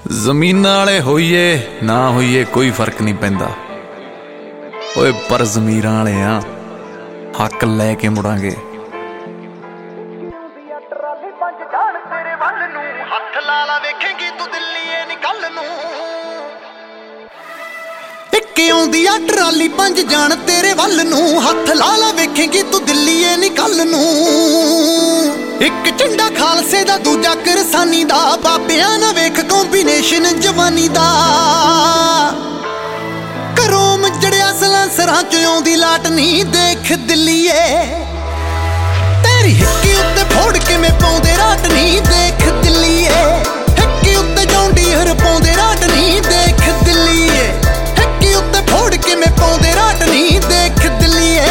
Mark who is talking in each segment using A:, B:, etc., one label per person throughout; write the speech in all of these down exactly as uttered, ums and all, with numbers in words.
A: ਜ਼ਮੀਨਾਂ ਵਾਲੇ ਹੋਈਏ ਨਾ ਹੋਈਏ ਕੋਈ ਫਰਕ ਨਹੀਂ ਪੈਂਦਾ ਓਏ, ਪਰ ਜ਼ਮੀਰਾਂ ਵਾਲੇ ਆ ਹੱਕ ਲੈ ਕੇ ਮੁੜਾਂਗੇ।
B: ਹੱਥ ਲਾ ਲਾ ਵੇਖੇਂਗੀ ਤੂੰ ਦਿੱਲੀਏ ਨੀ ਕੱਲ ਨੂੰ। ਇੱਕ ਆਉਂਦੀ ਆ ਟਰਾਲੀ ਪੰਜ ਜਾਣ ਤੇਰੇ ਵੱਲ ਨੂੰ, ਹੱਥ ਲਾ ਲਾ ਵੇਖੇਂਗੀ ਤੂੰ ਦਿੱਲੀਏ ਨੀ ਕੱਲ ਨੂੰ। ਇੱਕ ਝੰਡਾ ਖਾਲਸੇ ਦਾ ਦੂਜਾ ਕਿਰਸਾਨੀ ਦਾ, ਬਾਬਿਆਂ ਨਾ ਵੇਖ ਕੰਬੀਨੇਸ਼ਨ ਜਵਾਨੀ ਦਾ। ਘਰੋਂ ਮਜੜਿਆ ਸਲਾਂਸਰਾਂ ਚ ਆਉਂਦੀ ਲਾਟ ਨੀ ਦੇਖ ਦਿੱਲੀਏ, ਤੇਰੀ ਹਿੱਕੀ ਉੱਤੇ ਫੋੜ ਕਿਵੇਂ ਪਾਉਂਦੇ ਰਾਟ ਨੀ ਦੇਖ ਦਿੱਲੀਏ। ਹਿੱਕੀ ਉੱਤੇ ਜੌਂਡੀ ਹਰ ਪਾਉਂਦੇ ਰਾਟ ਨੀ ਦੇਖ ਦਿੱਲੀਏ, ਹਿੱਕੀ ਉੱਤੇ ਫੋੜ ਕਿਵੇਂ ਪਾਉਂਦੇ ਰਾਟ ਨੀ ਦੇਖ ਦਿੱਲੀਏ।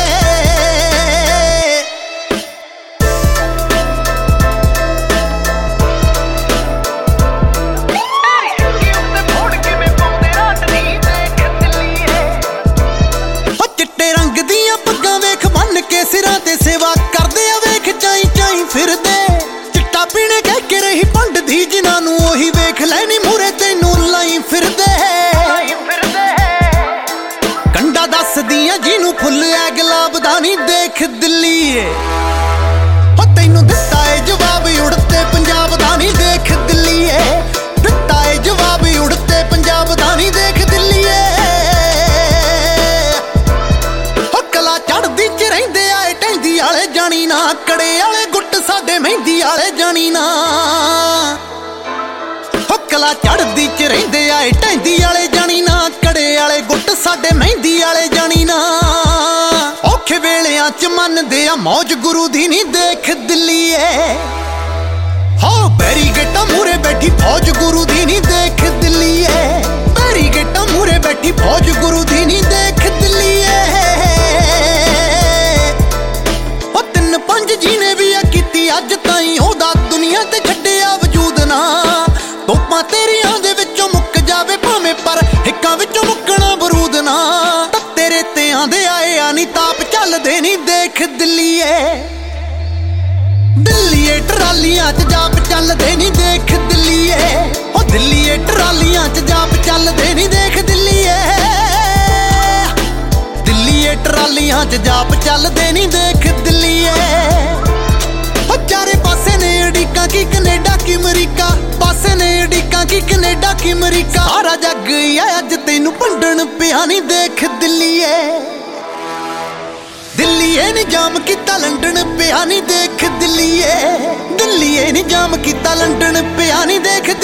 B: ਸਿਰਾਂ ਤੇ ਸੇਵਾ ਕਰਦੇ ਆ ਵੇਖ ਚਾਈ ਚਾਈ ਫਿਰਦੇ, ਚਿੱਟਾ ਪੀਣੇ ਕਹਿ ਕੇ ਰਹੀ ਪੰਡਦੀ ਜਿਨ੍ਹਾਂ ਨੂੰ ਉਹੀ ਵੇਖ ਲੈਣੀ ਮੂਰੇ ਤੈਨੂੰ ਲਾਈ ਫਿਰਦੇ। ਕੰਡਾ ਦੱਸਦੀਆਂ ਜਿਹਨੂੰ ਫੁੱਲ ਐ ਗੁਲਾਬ ਦਾ ਨੀ ਦੇਖ ਦਿੱਲੀਏ, ਹੋ ਤੈਨੂੰ ਦਿੱਤਾ ਏ ਜਵਾਬ ਉੜਤੇ ਪੰਜਾਬ ਦਾ ਨੀ ਦੇਖ ਦਿੱਲੀਏ। ਦਿੱਤਾ ਏ ਜਵਾਬ ਉੜਤੇ ਪੰਜਾਬ ਦਾ ਨੀ ਦੇਖ ਦਿੱਲੀਏ। ਹੋ ਕਲਾ ਚੜਦੀ ਚ ਰਹਿੰਦੇ ਢੈਂਦੀ ਆਲੇ ਜਾਣੀ ਨਾ, ਕੜੇ ਆਲੇ ਗੁੱਟ ਸਾਡੇ ਮਹਿੰਦੀ ਆਲੇ ਜਾਣੀ ਨਾ। ਹੁਕਲਾ ਚੜਦੀ ਚ ਰਹਿੰਦੇ ਆਏ ਢੈਂਦੀ ਆਲੇ ਜਾਣੀ ਨਾ, ਕੜੇ ਆਲੇ ਗੁੱਟ ਸਾਡੇ ਮਹਿੰਦੀ ਆਲੇ ਜਾਣੀ ਨਾ। ਔਖੇ ਵੇਲਿਆਂ ਚ ਮੰਨਦੇ ਆ ਮੌਜ ਗੁਰੂ ਦੀ ਨੀ ਦੇਖ ਦਿੱਲੀਏ, ਹੋ ਬੈਰੀਗੇਟਾਂ ਮੂਰੇ ਬੈਠੀ ਫੌਜ ਗੁਰੂ ਦੀ ਨੀ ਦੇਖ ਦਿੱਲੀਏ। ਬੈਰੀਗੇਟਾਂ ਮੂਰੇ ਬੈਠੀ ਫੌਜ ਗੁਰੂ ਦੀ ਨੀ ਦੇਖ ਦਿੱਲੀਏ। ਪੰਜ ਜੀਨੇ ਵੀ ਆ ਕੀਤੀ ਅੱਜ ਤਾਈਂ ਉਹਦਾ ਦੁਨੀਆ ਤੇ ਛੱਡਿਆ ਵਜੂਦ ਨਾ। ਤੋਪਾਂ ਤੇਰੀਆਂ ਦੇ ਵਿੱਚੋਂ ਮੁੱਕ ਜਾਵੇ ਭਾਵੇਂ, ਪਰ ਹਿੱਕਾਂ ਵਿੱਚੋਂ ਮੁੱਕਣਾ ਬਰੂਦ ਨਾ। ਤਾਂ ਤੇਰੇ ਤੇ ਆਂਦੇ ਆਏ ਆ ਨੀ ਤਾਪ ਚੱਲਦੇ ਨੀ ਦੇਖ ਦਿੱਲੀਏ। ਦਿੱਲੀਏ ਟਰਾਲੀਆਂ ਚ ਜਾਪ ਚੱਲਦੇ ਨੀ ਦੇਖ ਦਿੱਲੀਏ, ਉਹ ਦਿੱਲੀਏ ਟਰਾਲੀਆਂ ਚ ਜਾਪ ਚੱਲਦੇ ਨੀ ਦੇਖ ਦਿੱਲੀਏ। ਦਿੱਲੀਏ ਟਰਾਲੀਆਂ ਚ ਜਾਪ ਚੱਲਦੇ ਨੀ ਦੇਖ ਦਿੱਲੀਏ। ਉਹ ਚਾਰੇ ਪਾਸੇ ਨੇ ਅੜੀਕਾਂ ਕੀ ਕੈਨੇਡਾ ਕੀ ਅਮਰੀਕਾ, ਪਾਸੇ ਨੇ ਅੜੀਕਾਂ ਕੀ ਕੈਨੇਡਾ ਕੀ ਅਮਰੀਕਾ। ਸਾਰਾ ਜੱਗ ਆ ਅੱਜ ਤੈਨੂੰ ਭੰਡਣ ਪਿਆ ਨੀ ਦੇਖ ਦਿੱਲੀਏ। ਦਿੱਲੀਏ ਨੀ ਜਾਮ ਕੀਤਾ ਲੰਡਨ ਪਿਆ ਨੀ ਦੇਖ ਦਿੱਲੀਏ। ਦਿੱਲੀਏ ਨੀ ਜਾਮ ਕੀਤਾ ਲੰਡਨ ਪਿਆ ਨੀ ਦੇਖ